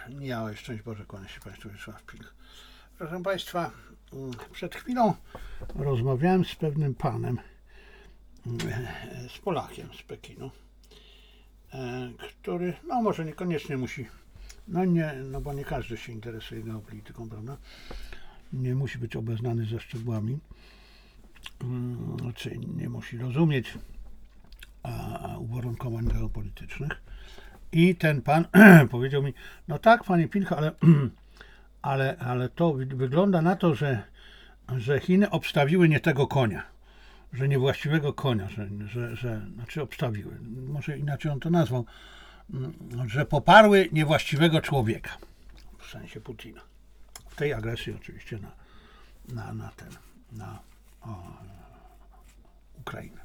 Miałeś, szczęść Boże, kłania się Państwu Wiesław Pilch. Proszę Państwa, przed chwilą rozmawiałem z pewnym panem, z Polakiem z Pekinu, który, no może niekoniecznie musi, no bo nie każdy się interesuje geopolityką, prawda? Nie musi być obeznany ze szczegółami, czy nie musi rozumieć uwarunkowań geopolitycznych. I ten pan powiedział mi, no tak, panie Pilch, ale to wygląda na to, że Chiny obstawiły nie tego konia, że niewłaściwego konia, znaczy obstawiły, może inaczej on to nazwał, że poparły niewłaściwego człowieka, w sensie Putina. W tej agresji oczywiście na Ukrainę.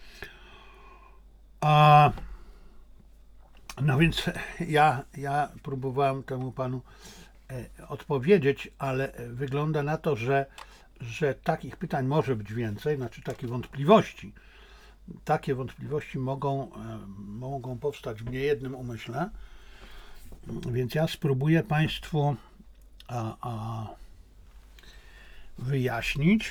No więc ja próbowałem temu panu odpowiedzieć, ale wygląda na to, że takich pytań może być więcej, znaczy takich wątpliwości. Takie wątpliwości mogą powstać w niejednym umyśle, więc ja spróbuję Państwu wyjaśnić,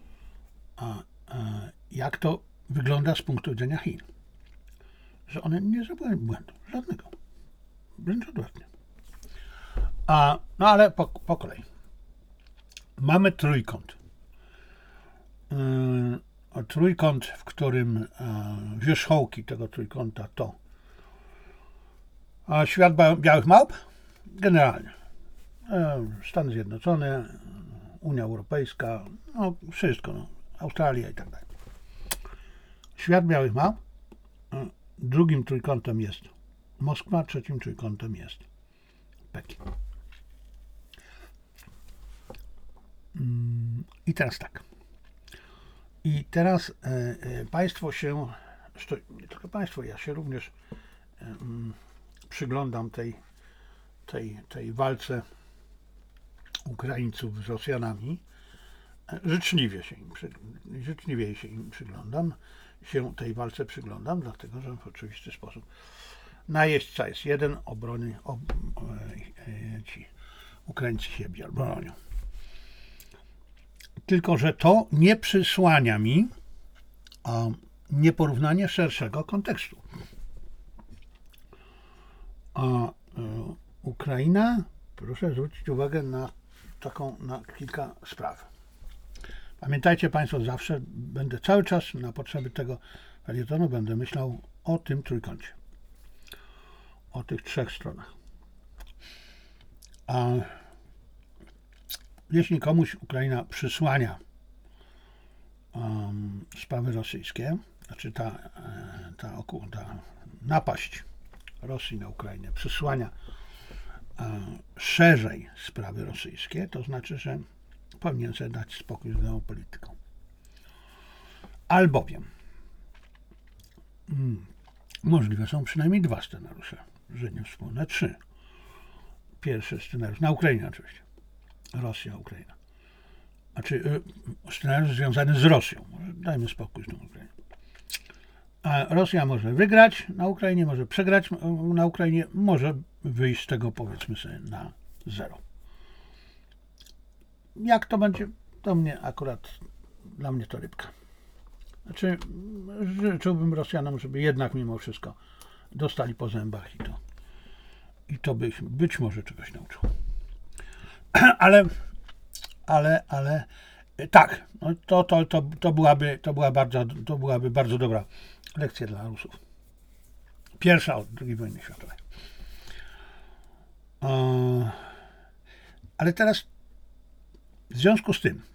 jak to wygląda z punktu widzenia Chin. Że one nie zrobiły błędu, żadnego, wręcz odwrotnie. No ale po kolei. Mamy trójkąt. Trójkąt, w którym wierzchołki tego trójkąta to świat białych małp, generalnie Stany Zjednoczone, Unia Europejska, no wszystko, Australia i tak dalej. Świat białych małp. Drugim trójkątem jest Moskwa, trzecim trójkątem jest Pekin. I teraz tak. I teraz Państwo się, nie tylko Państwo, ja się również przyglądam tej walce Ukraińców z Rosjanami. Życzliwie się im przyglądam. Tej walce przyglądam, dlatego że w oczywisty sposób najeźdźca jest jeden, ci Ukraińcy się bronią. Tylko że to nie przysłania mi nieporównanie szerszego kontekstu. Ukraina, proszę zwrócić uwagę na kilka spraw. Pamiętajcie Państwo, zawsze będę cały czas na potrzeby tego felietonu będę myślał o tym trójkącie. O tych trzech stronach. Jeśli komuś Ukraina przysłania sprawy rosyjskie, znaczy ta napaść Rosji na Ukrainę przysłania szerzej sprawy rosyjskie, to znaczy, że powinien sobie dać spokój z geopolityką. Albowiem możliwe są przynajmniej dwa scenariusze, że nie wspomnę trzy. Pierwszy scenariusz, na Ukrainie oczywiście, Rosja, Ukraina. Znaczy scenariusz związany z Rosją. Dajmy spokój z tą Ukrainą. A Rosja może wygrać na Ukrainie, może przegrać na Ukrainie, może wyjść z tego, powiedzmy sobie, na zero. Jak to będzie, to dla mnie to rybka. Znaczy, życzyłbym Rosjanom, żeby jednak mimo wszystko dostali po zębach i to by ich być może czegoś nauczyło. Ale tak, no to byłaby bardzo dobra lekcja dla Rusów. Pierwsza od II wojny światowej. Ale teraz w związku z tym,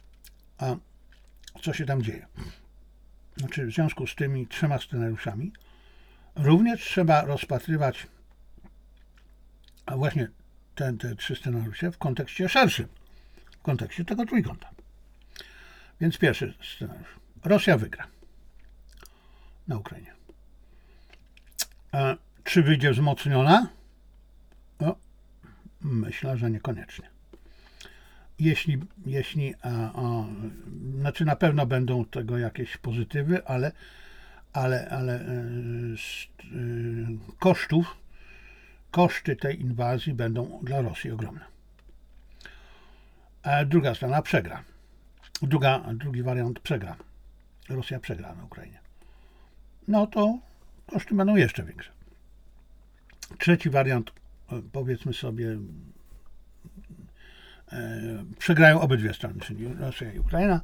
co się tam dzieje, znaczy w związku z tymi trzema scenariuszami, również trzeba rozpatrywać właśnie te trzy scenariusze w kontekście szerszym, w kontekście tego trójkąta. Więc pierwszy scenariusz. Rosja wygra na Ukrainie. Czy wyjdzie wzmocniona? No, myślę, że niekoniecznie. Znaczy na pewno będą tego jakieś pozytywy, ale kosztów koszty tej inwazji będą dla Rosji ogromne. Druga strona przegra. Drugi wariant przegra. Rosja przegra na Ukrainie. No to koszty będą jeszcze większe. Trzeci wariant, powiedzmy sobie, przegrają obydwie strony, czyli Rosja i Ukraina.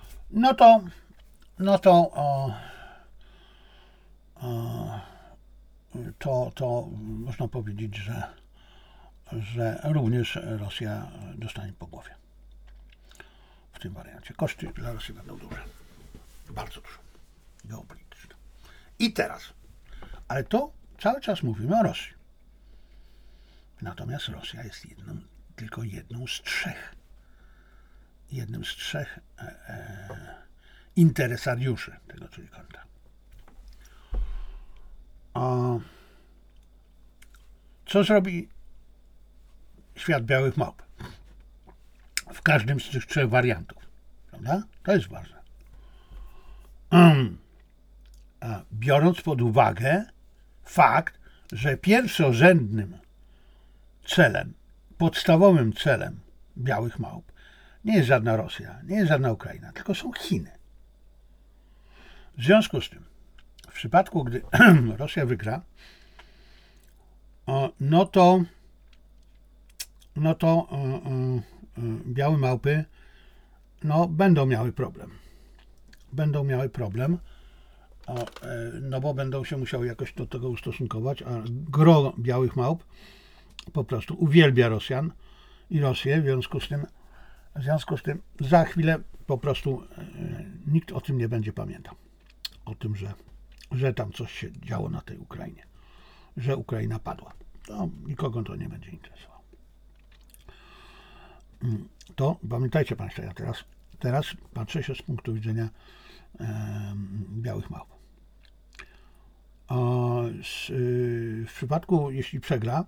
To można powiedzieć, że również Rosja dostanie po głowie w tym wariancie. Koszty dla Rosji będą duże. Bardzo duże. Geopolityczne. I teraz, ale to cały czas mówimy o Rosji. Natomiast Rosja jest tylko jednym z trzech interesariuszy tego trójkąta. Co zrobi świat białych małp w każdym z tych trzech wariantów? Prawda? To jest ważne. Biorąc pod uwagę fakt, że pierwszorzędnym celem, podstawowym celem białych małp nie jest żadna Rosja, nie jest żadna Ukraina, tylko są Chiny. W związku z tym, w przypadku, gdy Rosja wygra, no to białe małpy będą miały problem. No bo będą się musiały jakoś do tego ustosunkować, a gro białych małp po prostu uwielbia Rosjan i Rosję, w związku z tym za chwilę po prostu nikt o tym nie będzie pamiętał. O tym, że tam coś się działo na tej Ukrainie, że Ukraina padła. To nikogo to nie będzie interesowało. To pamiętajcie Państwo, ja teraz patrzę się z punktu widzenia białych małp. W przypadku, jeśli przegra,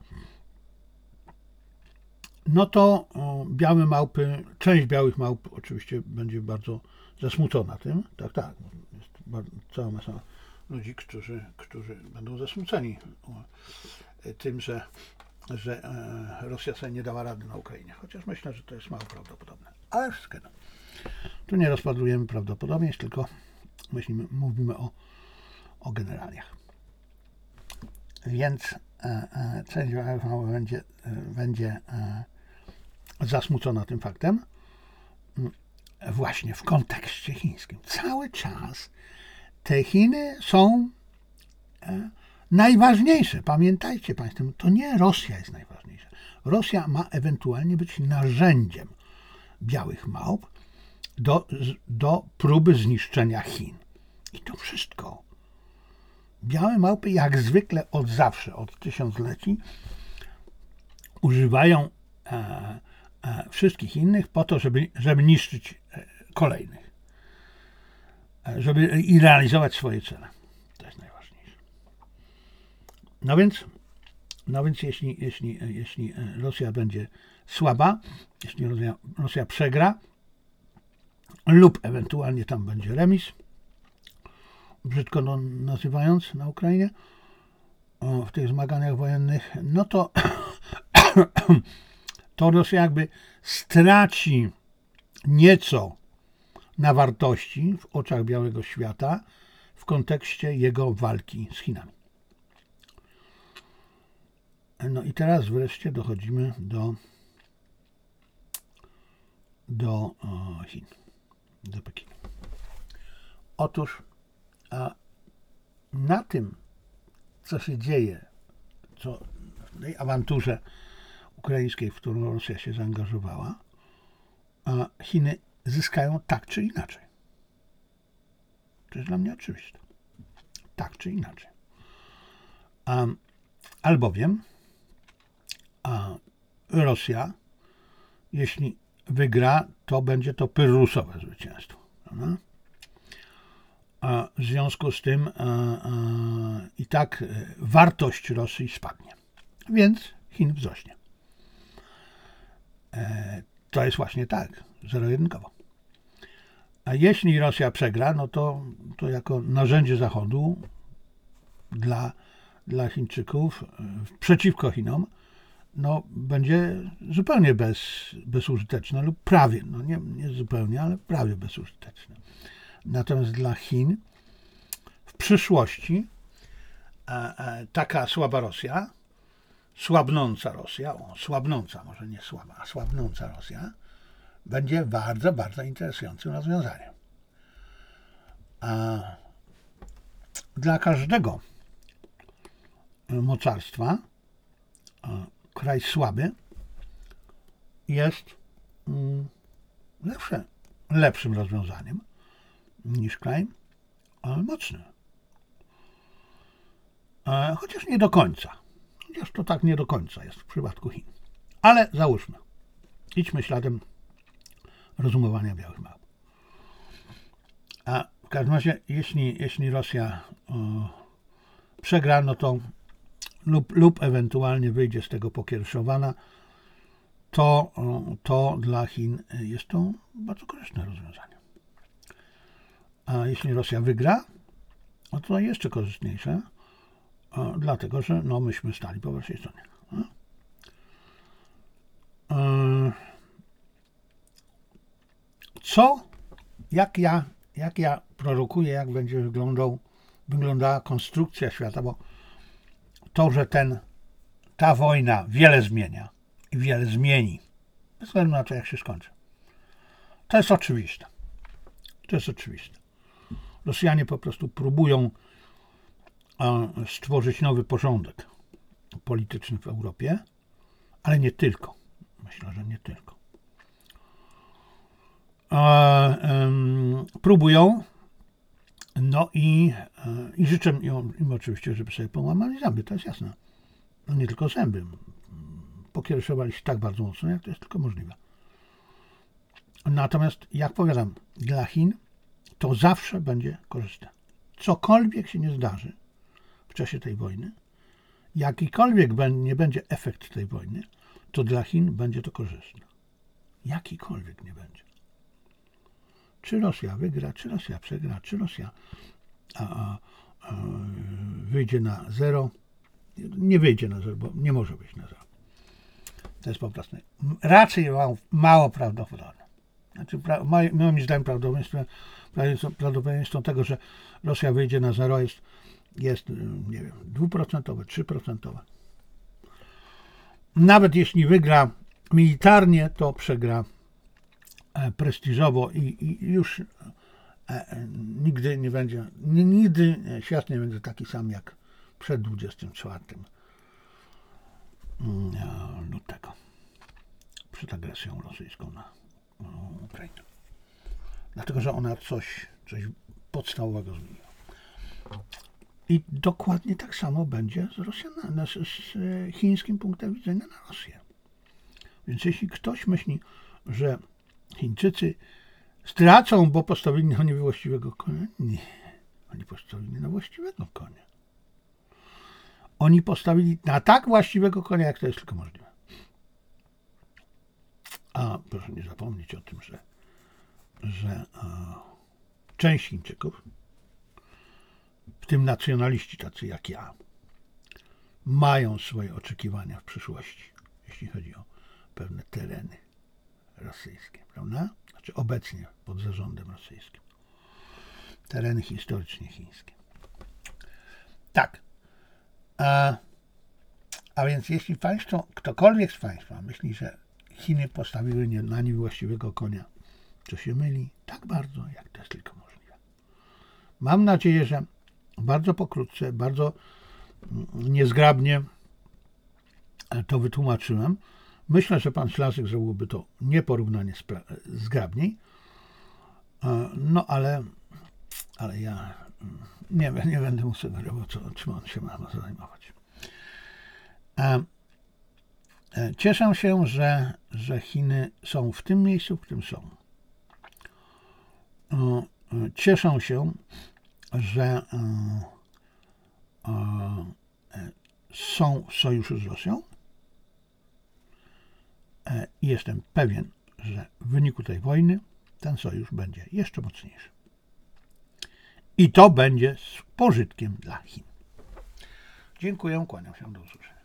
no to białe małpy, część białych małp oczywiście będzie bardzo zasmucona tym. Tak. Jest cała masa ludzi, którzy będą zasmuceni tym, że Rosja sobie nie dała rady na Ukrainie. Chociaż myślę, że to jest mało prawdopodobne. Ale wszystko. Tu nie rozpatrujemy prawdopodobieństw, tylko mówimy o generaliach. Więc część białych małp będzie zasmucona tym faktem. Właśnie w kontekście chińskim. Cały czas te Chiny są najważniejsze. Pamiętajcie Państwo, to nie Rosja jest najważniejsza. Rosja ma ewentualnie być narzędziem białych małp do próby zniszczenia Chin. I to wszystko. Białe małpy jak zwykle od zawsze, od tysiącleci używają wszystkich innych po to, żeby niszczyć kolejnych. Żeby i realizować swoje cele. To jest najważniejsze. No więc jeśli Rosja będzie słaba, jeśli Rosja przegra lub ewentualnie tam będzie remis, brzydko nazywając na Ukrainie, w tych zmaganiach wojennych, no to Rosja jakby straci nieco na wartości w oczach białego świata w kontekście jego walki z Chinami. No i teraz wreszcie dochodzimy do Chin, do Pekinu. Otóż na tym, co się dzieje, w tej awanturze ukraińskiej, w którą Rosja się zaangażowała, Chiny zyskają tak czy inaczej. To jest dla mnie oczywiste. Tak czy inaczej. Albowiem Rosja, jeśli wygra, to będzie to pyrrusowe zwycięstwo. Prawda? W związku z tym i tak wartość Rosji spadnie. Więc Chin wzrośnie. To jest właśnie tak, zero-jedynkowo. A jeśli Rosja przegra, no to jako narzędzie Zachodu dla Chińczyków przeciwko Chinom będzie zupełnie bezużyteczne lub prawie, nie zupełnie, ale prawie bezużyteczne. Natomiast dla Chin w przyszłości taka słaba Rosja, słabnąca Rosja, słabnąca, może nie słaba, a słabnąca Rosja będzie bardzo, bardzo interesującym rozwiązaniem. Dla każdego mocarstwa kraj słaby jest lepszym rozwiązaniem niż kraj mocny. Chociaż nie do końca. Chociaż to tak nie do końca jest w przypadku Chin. Ale załóżmy. Idźmy śladem rozumowania białych małp. A w każdym razie, jeśli Rosja przegra, to lub ewentualnie wyjdzie z tego pokiereszowana, to dla Chin jest to bardzo korzystne rozwiązanie. A jeśli Rosja wygra, to jeszcze korzystniejsze, dlatego że myśmy stali po waszej stronie. Jak ja prorokuję, jak będzie wyglądała konstrukcja świata, bo to, że ta wojna wiele zmienia i wiele zmieni, bez względu na to, jak się skończy. To jest oczywiste. Rosjanie po prostu próbują stworzyć nowy porządek polityczny w Europie, ale nie tylko. Myślę, że nie tylko. Próbują, i życzę im oczywiście, żeby sobie połamali zęby, to jest jasne. Nie tylko zęby. Pokiereszowali się tak bardzo mocno, jak to jest tylko możliwe. Natomiast, jak powiadam, dla Chin to zawsze będzie korzystne. Cokolwiek się nie zdarzy w czasie tej wojny, jakikolwiek nie będzie efekt tej wojny, to dla Chin będzie to korzystne. Jakikolwiek nie będzie. Czy Rosja wygra, czy Rosja przegra, czy Rosja wyjdzie na zero. Nie wyjdzie na zero, bo nie może być na zero. To jest po prostu raczej mało prawdopodobne. Znaczy, moim zdaniem prawdopodobieństwo tego, że Rosja wyjdzie na zero jest nie wiem, 2%, 3%. Nawet jeśli wygra militarnie, to przegra prestiżowo i już nigdy nie będzie, nigdy świat nie będzie taki sam jak przed 24 lutego, przed agresją rosyjską na Ukrainę. Dlatego, że ona coś podstawowego zmieniła. I dokładnie tak samo będzie z chińskim punktem widzenia na Rosję. Więc jeśli ktoś myśli, że Chińczycy stracą, bo postawili na niewłaściwego konia, nie. Oni postawili na właściwego konia. Oni postawili na tak właściwego konia, jak to jest tylko możliwe. A proszę nie zapomnieć o tym, że część Chińczyków, w tym nacjonaliści tacy jak ja, mają swoje oczekiwania w przyszłości, jeśli chodzi o pewne tereny rosyjskie, prawda? Znaczy obecnie pod zarządem rosyjskim. Tereny historycznie chińskie. Tak. A więc jeśli ktokolwiek z Państwa myśli, że Chiny postawiły na niewłaściwego konia, to się myli tak bardzo, jak to jest tylko możliwe. Mam nadzieję, że bardzo pokrótce, bardzo niezgrabnie to wytłumaczyłem. Myślę, że pan Ślasek zrobiłby to nieporównanie zgrabniej. Ale ja nie będę mu sugerował, czym on się ma zajmować. Cieszę się, że Chiny są w tym miejscu, w którym są. Cieszę się, że są w sojuszu z Rosją. I jestem pewien, że w wyniku tej wojny ten sojusz będzie jeszcze mocniejszy. I to będzie z pożytkiem dla Chin. Dziękuję, kłaniam się, do usłyszenia.